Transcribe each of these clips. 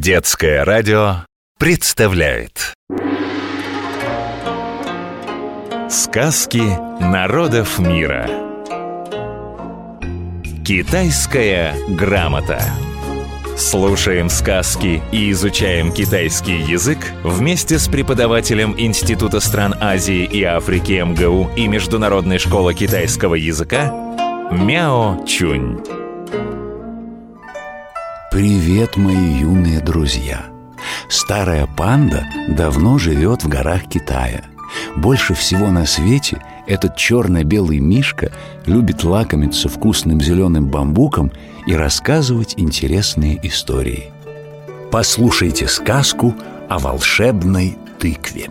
Детское радио представляет сказки народов мира. Китайская грамота. Слушаем сказки и изучаем китайский язык вместе с преподавателем Института стран Азии и Африки МГУ и Международной школы китайского языка Мяо Чунь. Привет, мои юные друзья! Старая панда давно живет в горах Китая. Больше всего на свете этот черно-белый мишка любит лакомиться вкусным зеленым бамбуком и рассказывать интересные истории. Послушайте сказку о волшебной тыкве.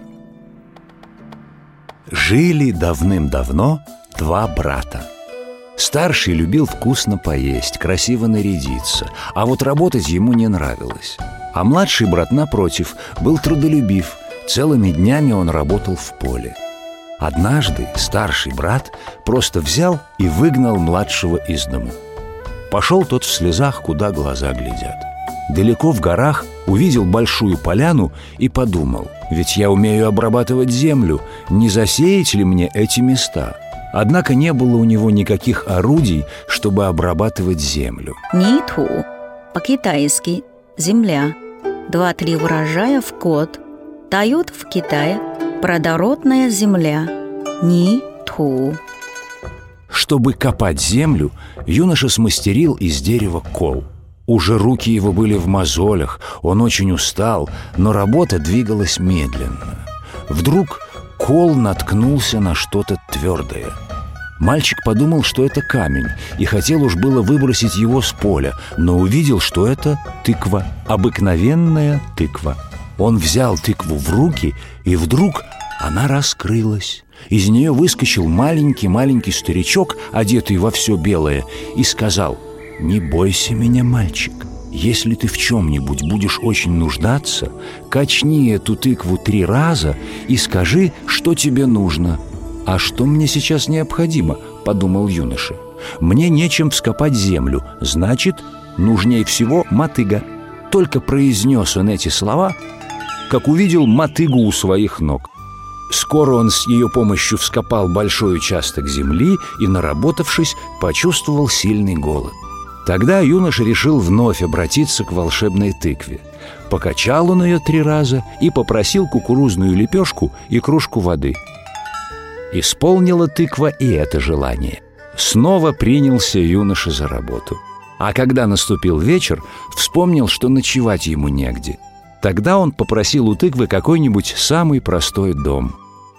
Жили давным-давно два брата. Старший любил вкусно поесть, красиво нарядиться, а вот работать ему не нравилось. А младший брат, напротив, был трудолюбив. Целыми днями он работал в поле. Однажды старший брат просто взял и выгнал младшего из дому. Пошел тот в слезах, куда глаза глядят. Далеко в горах увидел большую поляну и подумал: ведь я умею обрабатывать землю, не засеять ли мне эти места? Однако не было у него никаких орудий, чтобы обрабатывать землю. Ниту, по-китайски земля, 2-3 урожая в год дает в Китае плодородная земля. Ниту. Чтобы копать землю, юноша смастерил из дерева кол. Уже руки его были в мозолях, он очень устал, но работа двигалась медленно. Вдруг кол наткнулся на что-то твердое. Мальчик подумал, что это камень, и хотел уж было выбросить его с поля, но увидел, что это тыква, обыкновенная тыква. Он взял тыкву в руки, и вдруг она раскрылась. Из нее выскочил маленький старичок, одетый во все белое, и сказал: «Не бойся меня, мальчик. Если ты в чем-нибудь будешь очень нуждаться, качни эту тыкву 3 раза и скажи, что тебе нужно». «А что мне сейчас необходимо?» – подумал юноша. «Мне нечем вскопать землю, значит, нужнее всего мотыга». Только произнес он эти слова, как увидел мотыгу у своих ног. Скоро он с ее помощью вскопал большой участок земли и, наработавшись, почувствовал сильный голод. Тогда юноша решил вновь обратиться к волшебной тыкве. Покачал он ее 3 раза и попросил кукурузную лепешку и кружку воды. Исполнила тыква и это желание. Снова принялся юноша за работу. А когда наступил вечер, вспомнил, что ночевать ему негде. Тогда он попросил у тыквы какой-нибудь самый простой дом.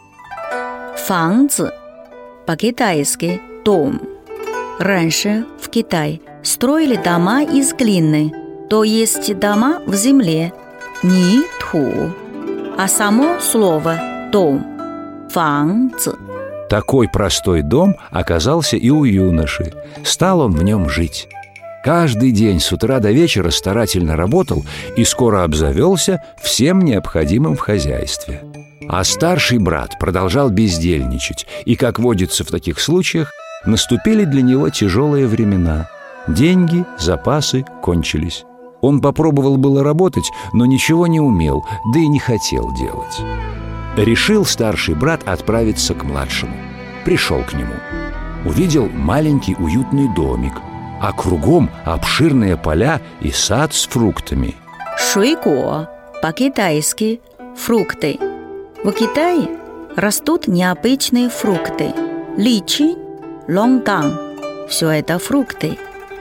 Фанцзы, по-китайски дом. Раньше в Китае строили дома из глины, то есть дома в земле, ниту, а само слово дом – фанцзы. Такой простой дом оказался и у юноши. Стал он в нем жить. Каждый день с утра до вечера старательно работал и скоро обзавелся всем необходимым в хозяйстве. А старший брат продолжал бездельничать, и, как водится в таких случаях, наступили для него тяжелые времена. Деньги, запасы кончились. Он попробовал было работать, но ничего не умел, да и не хотел делать. Решил старший брат отправиться к младшему. Пришел к нему. Увидел маленький уютный домик, а кругом обширные поля и сад с фруктами. Шуйго, по-китайски фрукты. В Китае растут необычные фрукты. Личи, лонган – все это фрукты.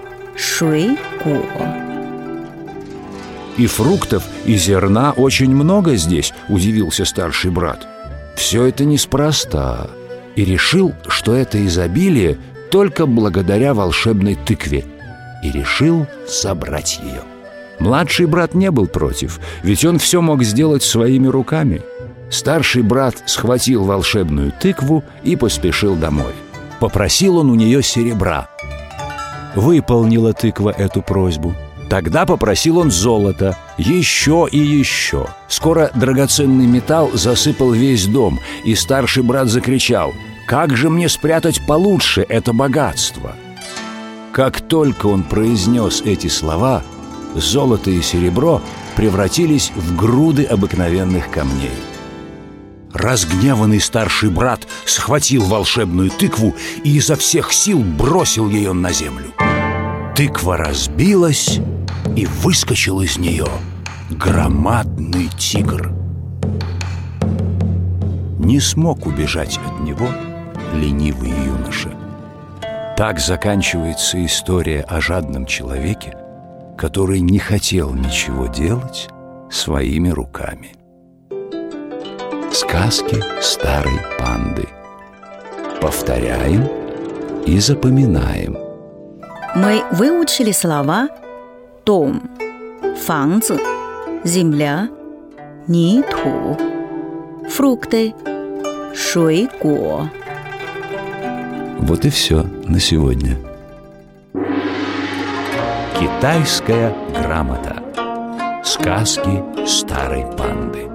Шуйго. «И фруктов, и зерна очень много здесь», – удивился старший брат. «Все это неспроста». И решил, что это изобилие только благодаря волшебной тыкве. И решил собрать ее. Младший брат не был против, ведь он все мог сделать своими руками. Старший брат схватил волшебную тыкву и поспешил домой. Попросил он у нее серебра. Выполнила тыква эту просьбу. Тогда попросил он золота, еще и еще. Скоро драгоценный металл засыпал весь дом, и старший брат закричал: «Как же мне спрятать получше это богатство?» Как только он произнес эти слова, золото и серебро превратились в груды обыкновенных камней. Разгневанный старший брат схватил волшебную тыкву и изо всех сил бросил ее на землю. Тыква разбилась, и выскочил из нее громадный тигр. Не смог убежать от него ленивый юноша. Так заканчивается история о жадном человеке, который не хотел ничего делать своими руками. Сказки старой панды. Повторяем и запоминаем. Мы выучили слова «дом», «фанцзы», «земля», «ниту», «фрукты», «шуйгуо». Вот и все на сегодня. Китайская грамота. Сказки старой панды.